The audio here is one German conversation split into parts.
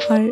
Hi.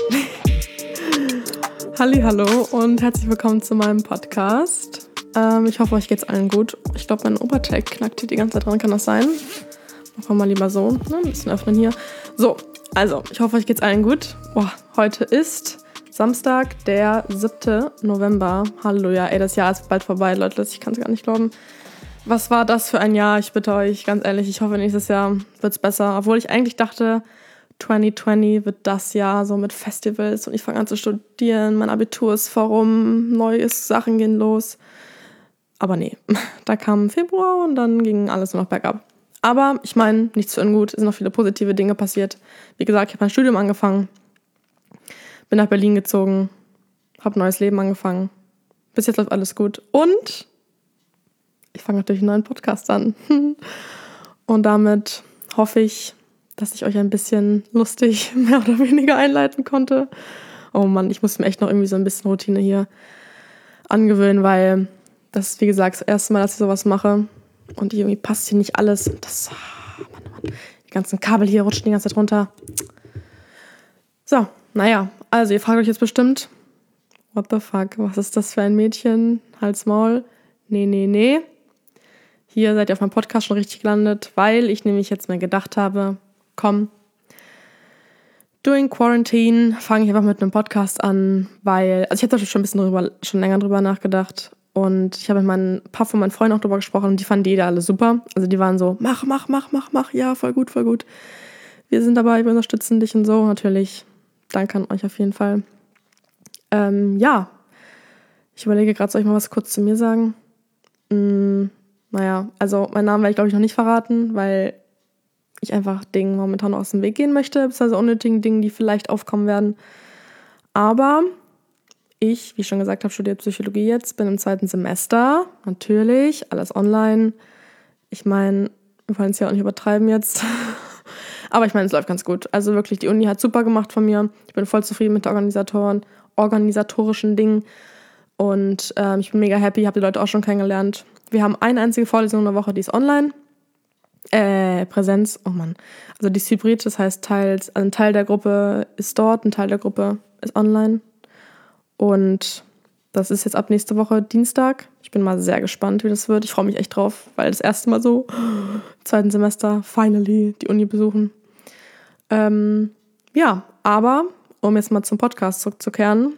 Hallihallo und herzlich willkommen zu meinem Podcast. Ich hoffe, euch geht's allen gut. Ich glaube, mein Oberteil knackt hier die ganze Zeit dran. Kann das sein? Machen wir mal lieber so. Ein bisschen öffnen hier. So, also, ich hoffe, euch geht's allen gut. Heute ist Samstag, der 7. November. Halleluja. Das Jahr ist bald vorbei, Leute. Ich kann es gar nicht glauben. Was war das für ein Jahr? Ich bitte euch, ganz ehrlich, ich hoffe, nächstes Jahr wird's besser. Obwohl ich eigentlich dachte, 2020 wird das Jahr so mit Festivals und ich fange an zu studieren, mein Abitur ist vorum, neue Sachen gehen los. Aber nee, da kam Februar und dann ging alles nur noch bergab. Aber ich meine, nichts für ungut, es sind noch viele positive Dinge passiert. Wie gesagt, ich habe mein Studium angefangen, bin nach Berlin gezogen, habe ein neues Leben angefangen. Bis jetzt läuft alles gut und ich fange natürlich einen neuen Podcast an. Und damit hoffe ich, dass ich euch ein bisschen lustig mehr oder weniger einleiten konnte. Oh Mann, ich muss mir echt noch irgendwie so ein bisschen Routine hier angewöhnen, weil das ist, wie gesagt, das erste Mal, dass ich sowas mache. Und irgendwie passt hier nicht alles. Das, Mann. Die ganzen Kabel hier rutschen die ganze Zeit runter. So, naja, also ihr fragt euch jetzt bestimmt, what the fuck, was ist das für ein Mädchen? Hals, Maul. Nee. Hier seid ihr auf meinem Podcast schon richtig gelandet, weil ich nämlich jetzt mir gedacht habe, komm, during Quarantine fange ich einfach mit einem Podcast an, weil, also ich habe da schon länger drüber nachgedacht und ich habe mit ein paar von meinen Freunden auch drüber gesprochen und die fanden die alle super. Also die waren so, mach, ja, voll gut. Wir sind dabei, wir unterstützen dich und so, natürlich. Danke an euch auf jeden Fall. Ja, ich überlege gerade, soll ich mal was kurz zu mir sagen? Naja, also meinen Namen werde ich glaube ich noch nicht verraten, weil ich einfach Dingen momentan aus dem Weg gehen möchte, beziehungsweise unnötigen Dingen, die vielleicht aufkommen werden. Aber ich, wie schon gesagt habe, studiere Psychologie jetzt, bin im 2. Semester, natürlich, alles online. Ich meine, wir wollen es ja auch nicht übertreiben jetzt. Aber ich meine, es läuft ganz gut. Also wirklich, die Uni hat super gemacht von mir. Ich bin voll zufrieden mit der organisatorischen Dingen. Und ich bin mega happy, habe die Leute auch schon kennengelernt. Wir haben eine einzige Vorlesung in der Woche, die ist online. Präsenz, oh Mann. Also die ist hybrid, das heißt ein Teil der Gruppe ist dort, ein Teil der Gruppe ist online. Und das ist jetzt ab nächste Woche Dienstag. Ich bin mal sehr gespannt, wie das wird. Ich freue mich echt drauf, weil das erste Mal so, 2. Semester, finally, die Uni besuchen. Ja, aber um jetzt mal zum Podcast zurückzukehren,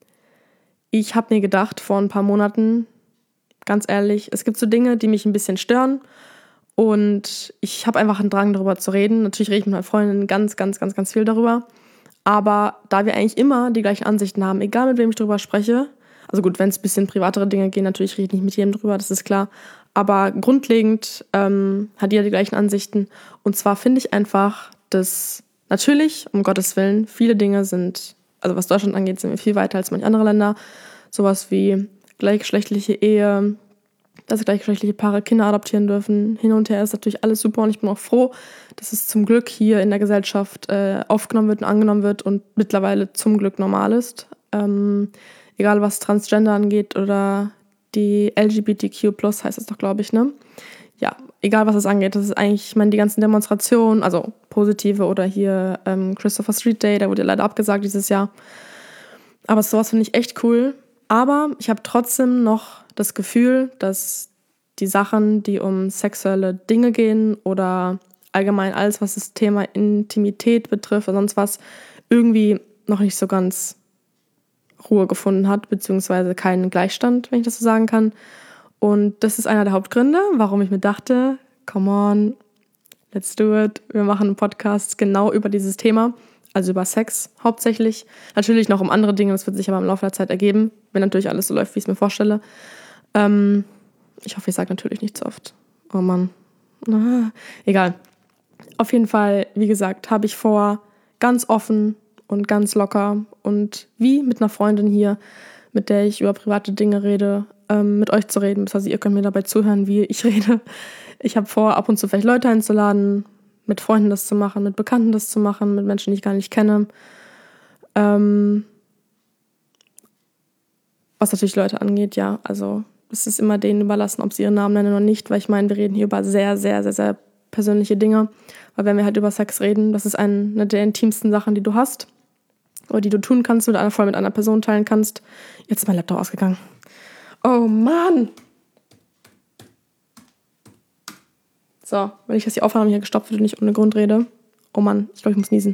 ich habe mir gedacht vor ein paar Monaten, ganz ehrlich, es gibt so Dinge, die mich ein bisschen stören und ich habe einfach einen Drang, darüber zu reden. Natürlich rede ich mit meinen Freundinnen ganz viel darüber, aber da wir eigentlich immer die gleichen Ansichten haben, egal mit wem ich darüber spreche, also gut, wenn es ein bisschen privatere Dinge gehen, natürlich rede ich nicht mit jedem drüber, das ist klar, aber grundlegend hat jeder die gleichen Ansichten und zwar finde ich einfach, dass natürlich, um Gottes Willen, viele Dinge sind, also was Deutschland angeht, sind wir viel weiter als manche andere Länder. Sowas wie gleichgeschlechtliche Ehe, dass gleichgeschlechtliche Paare Kinder adoptieren dürfen. Hin und her ist natürlich alles super und ich bin auch froh, dass es zum Glück hier in der Gesellschaft aufgenommen wird und angenommen wird und mittlerweile zum Glück normal ist. Egal was Transgender angeht oder die LGBTQ+, heißt es doch, glaube ich, ne? Ja, egal was es angeht, das ist eigentlich, ich meine, die ganzen Demonstrationen, also positive oder hier Christopher Street Day, der wurde ja leider abgesagt dieses Jahr. Aber sowas finde ich echt cool. Aber ich habe trotzdem noch das Gefühl, dass die Sachen, die um sexuelle Dinge gehen oder allgemein alles, was das Thema Intimität betrifft oder sonst was, irgendwie noch nicht so ganz Ruhe gefunden hat, beziehungsweise keinen Gleichstand, wenn ich das so sagen kann. Und das ist einer der Hauptgründe, warum ich mir dachte, come on, let's do it. Wir machen einen Podcast genau über dieses Thema, also über Sex hauptsächlich. Natürlich noch um andere Dinge, das wird sich aber im Laufe der Zeit ergeben, wenn natürlich alles so läuft, wie ich es mir vorstelle. Ich hoffe, ich sage natürlich nicht zu oft. Oh Mann. Egal. Auf jeden Fall, wie gesagt, habe ich vor, ganz offen und ganz locker und wie mit einer Freundin hier, mit der ich über private Dinge rede, mit euch zu reden. Das heißt, ihr könnt mir dabei zuhören, wie ich rede. Ich habe vor, ab und zu vielleicht Leute einzuladen, mit Freunden das zu machen, mit Bekannten das zu machen, mit Menschen, die ich gar nicht kenne. Was natürlich Leute angeht, ja, also es ist immer denen überlassen, ob sie ihren Namen nennen oder nicht, weil ich meine, wir reden hier über sehr, sehr, sehr, sehr persönliche Dinge. Weil wenn wir halt über Sex reden, das ist eine der intimsten Sachen, die du hast. oder die du tun kannst oder voll mit einer Person teilen kannst. Jetzt ist mein Laptop ausgegangen. Oh Mann! So, wenn ich jetzt die Aufnahme hier gestoppt wird und nicht ohne Grund rede. Oh Mann, ich glaube, ich muss niesen.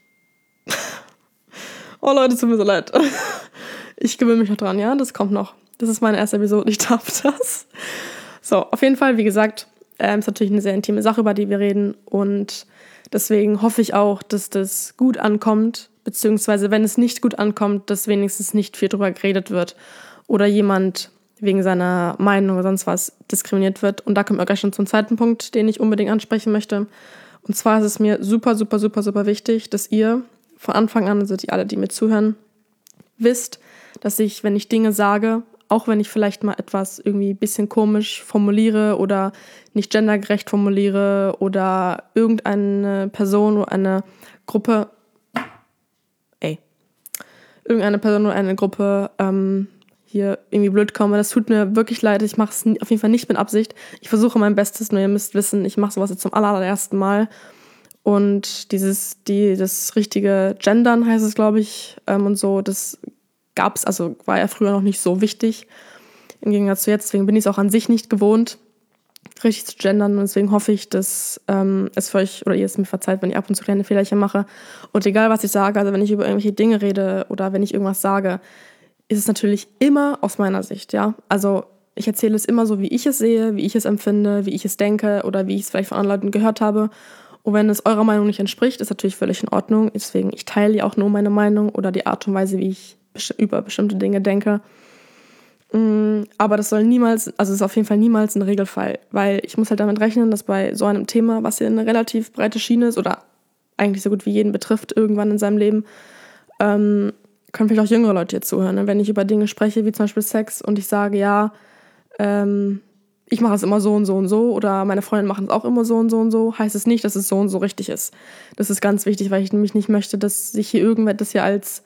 Oh Leute, tut mir so leid. Ich gewöhne mich noch dran, ja? Das kommt noch. Das ist meine erste Episode, ich darf das. So, auf jeden Fall, wie gesagt, ist natürlich eine sehr intime Sache, über die wir reden. Und deswegen hoffe ich auch, dass das gut ankommt. Beziehungsweise, wenn es nicht gut ankommt, dass wenigstens nicht viel drüber geredet wird. Oder jemand wegen seiner Meinung oder sonst was diskriminiert wird. Und da kommen wir gleich schon zum zweiten Punkt, den ich unbedingt ansprechen möchte. Und zwar ist es mir super, super, super, super wichtig, dass ihr von Anfang an, also alle, die mir zuhören, wisst, dass ich, wenn ich Dinge sage, auch wenn ich vielleicht mal etwas irgendwie ein bisschen komisch formuliere oder nicht gendergerecht formuliere oder irgendeine Person oder eine Gruppe, hier irgendwie blöd komme, das tut mir wirklich leid. Ich mache es auf jeden Fall nicht mit Absicht. Ich versuche mein Bestes, nur ihr müsst wissen, ich mache sowas jetzt zum allerersten Mal. Und das richtige Gendern heißt es, glaube ich, und so, das gab's, also war ja früher noch nicht so wichtig, im Gegensatz zu jetzt. Deswegen bin ich es auch an sich nicht gewohnt, richtig zu gendern. Und deswegen hoffe ich, dass es für euch oder ihr es mir verzeiht, wenn ich ab und zu kleine Fehlerchen mache. Und egal, was ich sage, also wenn ich über irgendwelche Dinge rede oder wenn ich irgendwas sage, ist es natürlich immer aus meiner Sicht, ja. Also ich erzähle es immer so, wie ich es sehe, wie ich es empfinde, wie ich es denke oder wie ich es vielleicht von anderen Leuten gehört habe. Und wenn es eurer Meinung nicht entspricht, ist natürlich völlig in Ordnung. Deswegen, ich teile ja auch nur meine Meinung oder die Art und Weise, wie ich über bestimmte Dinge denke. Aber das soll niemals, also es ist auf jeden Fall niemals ein Regelfall, weil ich muss halt damit rechnen, dass bei so einem Thema, was ja eine relativ breite Schiene ist oder eigentlich so gut wie jeden betrifft irgendwann in seinem Leben, können vielleicht auch jüngere Leute jetzt zuhören. Ne? Wenn ich über Dinge spreche, wie zum Beispiel Sex und ich sage, ja, ich mache es immer so und so und so oder meine Freunde machen es auch immer so und so, heißt es nicht, dass es so und so richtig ist. Das ist ganz wichtig, weil ich nämlich nicht möchte, dass sich hier irgendwer das hier als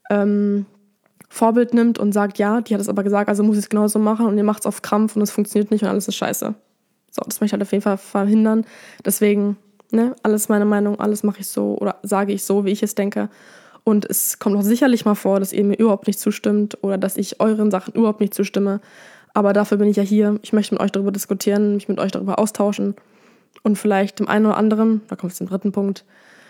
Vorbild nimmt und sagt, ja, die hat es aber gesagt, also muss ich es genauso machen und ihr macht es auf Krampf und es funktioniert nicht und alles ist scheiße. So, das möchte ich halt auf jeden Fall verhindern. Deswegen, ne, alles meine Meinung, alles mache ich so oder sage ich so, wie ich es denke. Und es kommt auch sicherlich mal vor, dass ihr mir überhaupt nicht zustimmt oder dass ich euren Sachen überhaupt nicht zustimme. Aber dafür bin ich ja hier. Ich möchte mit euch darüber diskutieren, mich mit euch darüber austauschen und vielleicht dem einen oder anderen, da kommt es zum dritten Punkt,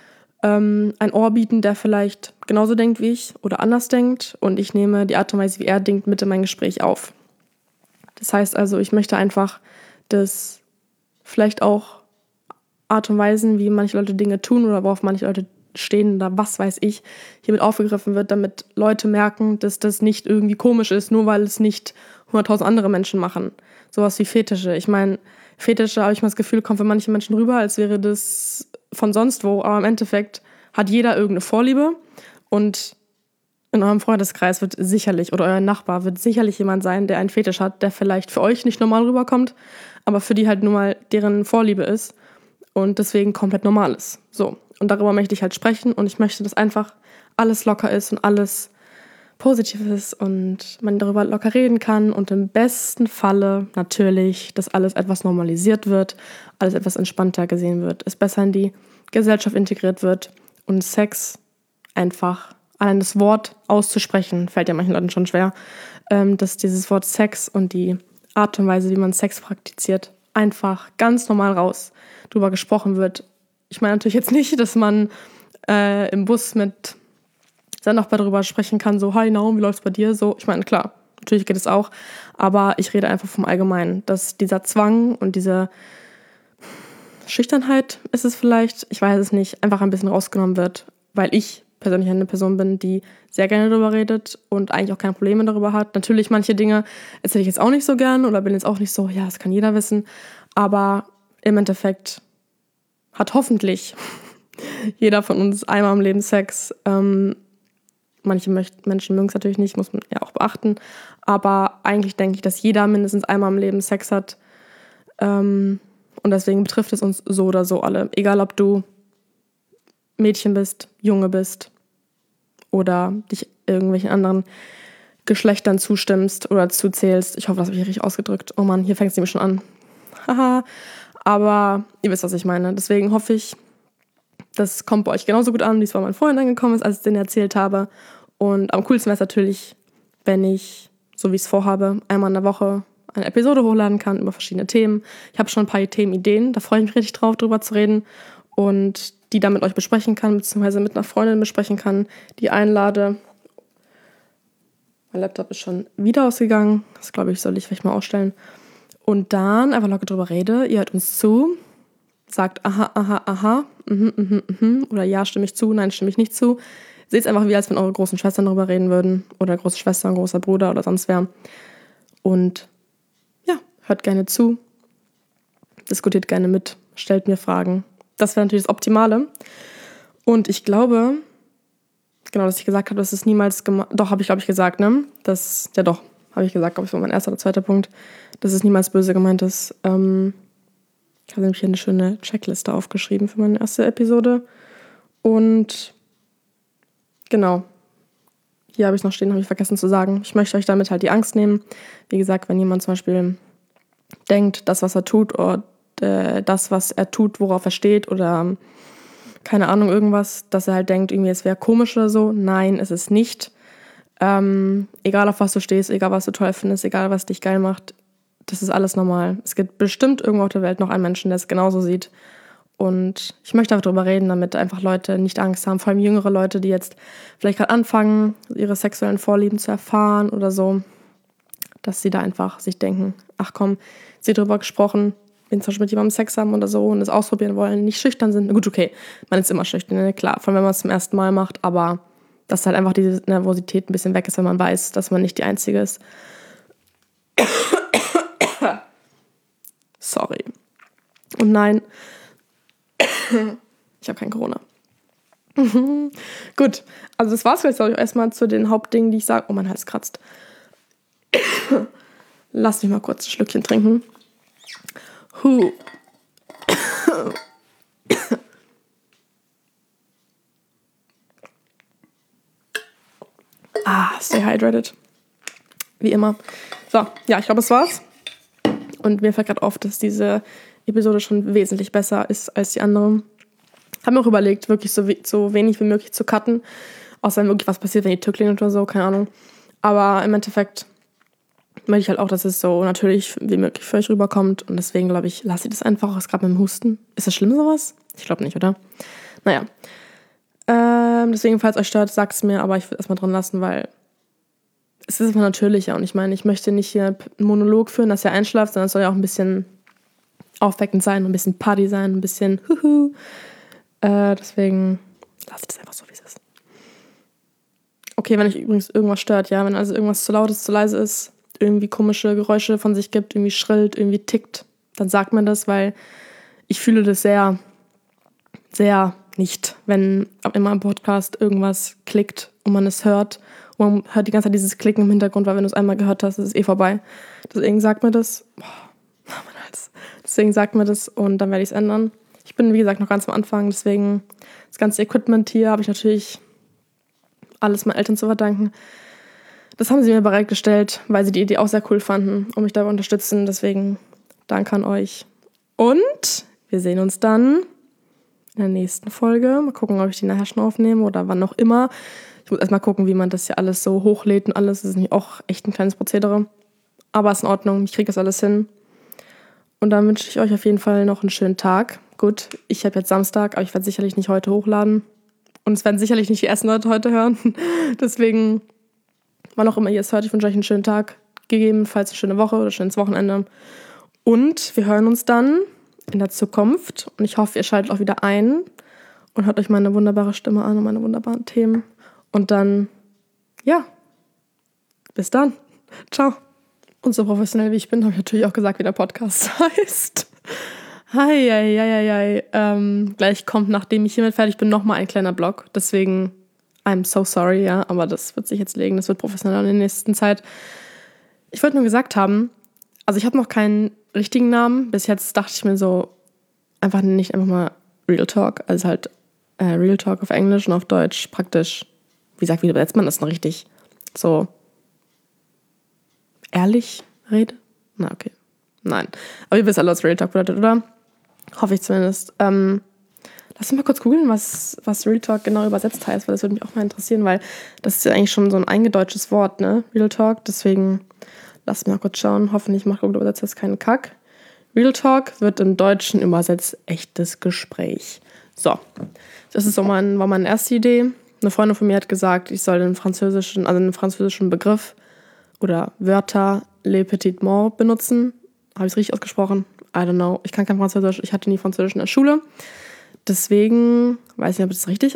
ein Ohr bieten, der vielleicht genauso denkt wie ich oder anders denkt. Und ich nehme die Art und Weise, wie er denkt, mit in mein Gespräch auf. Das heißt also, ich möchte einfach, dass vielleicht auch Art und Weisen, wie manche Leute Dinge tun oder worauf manche Leute stehen oder was weiß ich, hiermit aufgegriffen wird, damit Leute merken, dass das nicht irgendwie komisch ist, nur weil es nicht 100.000 andere Menschen machen. Sowas wie Fetische. Ich meine, Fetische, habe ich mal das Gefühl, kommt für manche Menschen rüber, als wäre das von sonst wo, aber im Endeffekt hat jeder irgendeine Vorliebe und in eurem Freundeskreis wird sicherlich oder euer Nachbar wird sicherlich jemand sein, der einen Fetisch hat, der vielleicht für euch nicht normal rüberkommt, aber für die halt nur mal deren Vorliebe ist und deswegen komplett normal ist. So. Und darüber möchte ich halt sprechen und ich möchte, dass einfach alles locker ist und alles positiv ist und man darüber locker reden kann und im besten Falle natürlich, dass alles etwas normalisiert wird, alles etwas entspannter gesehen wird, es besser in die Gesellschaft integriert wird und Sex einfach, allein das Wort auszusprechen, fällt ja manchen Leuten schon schwer, dass dieses Wort Sex und die Art und Weise, wie man Sex praktiziert, einfach ganz normal drüber gesprochen wird. Ich meine natürlich jetzt nicht, dass man im Bus mit seinem Nachbar darüber sprechen kann, so, hi Naum, wie läuft's bei dir? So, ich meine, klar, natürlich geht es auch, aber ich rede einfach vom Allgemeinen, dass dieser Zwang und diese Schüchternheit ist es vielleicht, ich weiß es nicht, einfach ein bisschen rausgenommen wird, weil ich persönlich eine Person bin, die sehr gerne darüber redet und eigentlich auch keine Probleme darüber hat. Natürlich, manche Dinge erzähle ich jetzt auch nicht so gern oder bin jetzt auch nicht so, ja, das kann jeder wissen, aber im Endeffekt hat hoffentlich jeder von uns einmal im Leben Sex. Manche Menschen mögen es natürlich nicht, muss man ja auch beachten. Aber eigentlich denke ich, dass jeder mindestens einmal im Leben Sex hat. Und deswegen betrifft es uns so oder so alle. Egal, ob du Mädchen bist, Junge bist oder dich irgendwelchen anderen Geschlechtern zustimmst oder zuzählst. Ich hoffe, das habe ich richtig ausgedrückt. Oh Mann, hier fängt es nämlich schon an. Haha. Aber ihr wisst, was ich meine. Deswegen hoffe ich, das kommt bei euch genauso gut an, wie es bei meinen Freunden angekommen ist, als ich es denen erzählt habe. Und am coolsten wäre es natürlich, wenn ich, so wie ich es vorhabe, einmal in der Woche eine Episode hochladen kann über verschiedene Themen. Ich habe schon ein paar Themenideen, da freue ich mich richtig drauf, drüber zu reden. Und die dann mit euch besprechen kann, beziehungsweise mit einer Freundin besprechen kann, die einlade. Mein Laptop ist schon wieder ausgegangen. Das, glaube ich, soll ich vielleicht mal ausstellen. Und dann einfach locker drüber rede. Ihr hört uns zu. Sagt aha, aha, aha. Oder ja, stimme ich zu, nein, stimme ich nicht zu. Seht es einfach wie, als wenn eure großen Schwestern darüber reden würden. Oder große Schwester, ein großer Bruder oder sonst wer. Und ja, hört gerne zu. Diskutiert gerne mit. Stellt mir Fragen. Das wäre natürlich das Optimale. Und ich glaube, genau, dass ich gesagt habe, dass es niemals doch, habe ich, glaube ich, gesagt, ne? Habe ich gesagt, glaube ich, war mein erster oder zweiter Punkt, dass es niemals böse gemeint ist. Ich habe nämlich hier eine schöne Checkliste aufgeschrieben für meine erste Episode. Und genau, hier habe ich noch stehen, habe ich vergessen zu sagen. Ich möchte euch damit halt die Angst nehmen. Wie gesagt, wenn jemand zum Beispiel denkt, das, was er tut, oder das, was er tut, worauf er steht, oder keine Ahnung, irgendwas, dass er halt denkt, irgendwie es wäre komisch oder so. Nein, es ist nicht. Egal auf was du stehst, egal was du toll findest, egal was dich geil macht, das ist alles normal. Es gibt bestimmt irgendwo auf der Welt noch einen Menschen, der es genauso sieht. Und ich möchte einfach darüber reden, damit einfach Leute nicht Angst haben, vor allem jüngere Leute, die jetzt vielleicht gerade anfangen, ihre sexuellen Vorlieben zu erfahren oder so, dass sie da einfach sich denken, ach komm, sie drüber gesprochen, wenn zum Beispiel mit jemandem Sex haben oder so und es ausprobieren wollen, nicht schüchtern sind. Gut, okay, man ist immer schüchtern, ne? Klar, vor allem wenn man es zum ersten Mal macht, aber dass halt einfach diese Nervosität ein bisschen weg ist, wenn man weiß, dass man nicht die Einzige ist. Sorry. Und nein, ich habe kein Corona. Gut, also das war's jetzt, glaube ich, erstmal zu den Hauptdingen, die ich sage. Oh, mein Hals kratzt. Lass mich mal kurz ein Schlückchen trinken. Stay hydrated. Wie immer. So, ja, ich glaube, das war's. Und mir fällt gerade auf, dass diese Episode schon wesentlich besser ist als die andere. Habe mir auch überlegt, wirklich so wenig wie möglich zu cutten. Außer wenn wirklich was passiert, wenn die Tür klingelt oder so, keine Ahnung. Aber im Endeffekt möchte ich halt auch, dass es so natürlich wie möglich für euch rüberkommt. Und deswegen, glaube ich, lasse ich das einfach. Es gerade mit dem Husten. Ist das schlimm, sowas? Ich glaube nicht, oder? Naja. Deswegen, falls euch stört, sagt es mir. Aber ich würde erstmal drin lassen, weil es ist einfach natürlicher. Und ich meine, ich möchte nicht hier einen Monolog führen, dass ihr einschlaft, sondern es soll ja auch ein bisschen aufweckend sein, ein bisschen Party sein, ein bisschen deswegen lasse ich das einfach so, wie es ist. Okay, wenn euch übrigens irgendwas stört, ja, wenn also irgendwas zu laut ist, zu leise ist, irgendwie komische Geräusche von sich gibt, irgendwie schrillt, irgendwie tickt, dann sagt mir das, weil ich fühle das sehr, sehr nicht, wenn in meinem Podcast irgendwas klickt und man es hört und man hört die ganze Zeit dieses Klicken im Hintergrund, weil wenn du es einmal gehört hast, ist es eh vorbei. Deswegen sagt mir das. Deswegen sagt mir das und dann werde ich es ändern. Ich bin, wie gesagt, noch ganz am Anfang, deswegen das ganze Equipment hier habe ich natürlich alles meinen Eltern zu verdanken. Das haben sie mir bereitgestellt, weil sie die Idee auch sehr cool fanden und mich dabei unterstützen. Deswegen danke an euch. Und wir sehen uns dann in der nächsten Folge. Mal gucken, ob ich die nachher schon aufnehme oder wann auch immer. Ich muss erstmal gucken, wie man das hier alles so hochlädt und alles. Das ist nämlich auch echt ein kleines Prozedere. Aber ist in Ordnung, ich kriege das alles hin. Und dann wünsche ich euch auf jeden Fall noch einen schönen Tag. Gut, ich habe jetzt Samstag, aber ich werde sicherlich nicht heute hochladen. Und es werden sicherlich nicht die ersten Leute heute hören. Deswegen, wann auch immer ihr es hört, ich wünsche euch einen schönen Tag. Gegebenenfalls eine schöne Woche oder ein schönes Wochenende. Und wir hören uns dann in der Zukunft. Und ich hoffe, ihr schaltet auch wieder ein und hört euch meine wunderbare Stimme an und meine wunderbaren Themen. Und dann, ja, bis dann. Ciao. Und so professionell wie ich bin, habe ich natürlich auch gesagt, wie der Podcast heißt. Gleich kommt, nachdem ich hiermit fertig bin, nochmal ein kleiner Blog. Deswegen, I'm so sorry, ja, aber das wird sich jetzt legen. Das wird professioneller in der nächsten Zeit. Ich wollte nur gesagt haben, also ich habe noch keinen richtigen Namen. Bis jetzt dachte ich mir so, einfach mal Real Talk. Also halt Real Talk auf Englisch und auf Deutsch praktisch. Wie sagt, wie übersetzt man das denn richtig? So ehrlich rede? Na, okay. Nein. Aber ihr wisst alle, was Real Talk bedeutet, oder? Hoffe ich zumindest. Lass Lass uns mal kurz googeln, was Real Talk genau übersetzt heißt, weil das würde mich auch mal interessieren, weil das ist ja eigentlich schon so ein eingedeutschtes Wort, ne? Real Talk, deswegen lass mal kurz schauen. Hoffentlich macht Google Übersetzer jetzt keinen Kack. Real Talk wird im Deutschen übersetzt echtes Gespräch. So, das ist war meine erste Idee. Eine Freundin von mir hat gesagt, ich soll den französischen Begriff oder Wörter le petit mot benutzen. Habe ich es richtig ausgesprochen? I don't know. Ich kann kein Französisch. Ich hatte nie Französisch in der Schule. Deswegen weiß ich nicht, ob das richtig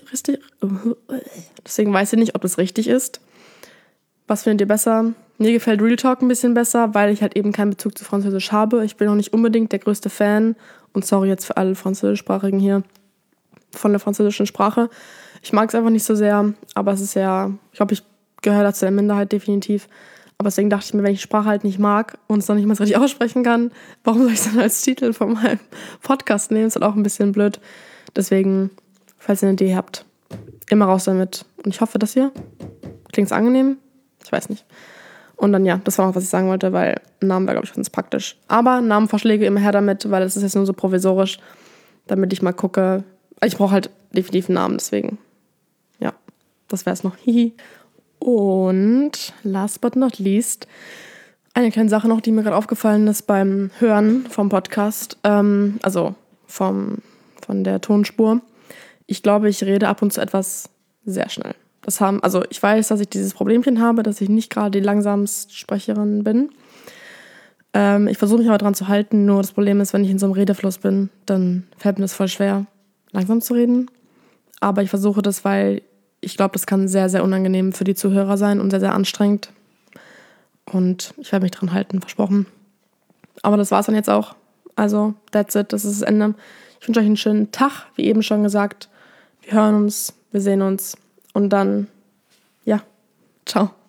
ist. Was findet ihr besser? Mir gefällt Real Talk ein bisschen besser, weil ich halt eben keinen Bezug zu Französisch habe. Ich bin auch nicht unbedingt der größte Fan. Und sorry jetzt für alle Französischsprachigen hier von der französischen Sprache. Ich mag es einfach nicht so sehr, aber es ist ja, ich glaube, ich gehöre dazu der Minderheit definitiv. Aber deswegen dachte ich mir, wenn ich Sprache halt nicht mag und es noch nicht mal so richtig aussprechen kann, warum soll ich es dann als Titel von meinem Podcast nehmen? Ist halt auch ein bisschen blöd. Deswegen, falls ihr eine Idee habt, immer raus damit. Und ich hoffe, dass klingt es angenehm? Ich weiß nicht. Und dann ja, das war noch, was ich sagen wollte, weil Namen wäre, glaube ich, ganz praktisch. Aber Namenvorschläge immer her damit, weil das ist jetzt nur so provisorisch, damit ich mal gucke. Ich brauche halt definitiv einen Namen, deswegen. Ja, das wäre es noch. Hihi. Und last but not least, eine kleine Sache noch, die mir gerade aufgefallen ist beim Hören vom Podcast, also von der Tonspur. Ich glaube, ich rede ab und zu etwas sehr schnell. Ich weiß, dass ich dieses Problemchen habe, dass ich nicht gerade die langsamste Sprecherin bin. Ich versuche mich aber dran zu halten, nur das Problem ist, wenn ich in so einem Redefluss bin, dann fällt mir das voll schwer, langsam zu reden. Aber ich versuche das, weil ich glaube, das kann sehr, sehr unangenehm für die Zuhörer sein und sehr, sehr anstrengend. Und ich werde mich dran halten, versprochen. Aber das war's dann jetzt auch. Also, that's it, das ist das Ende. Ich wünsche euch einen schönen Tag, wie eben schon gesagt. Wir hören uns, wir sehen uns und dann, ja, ciao.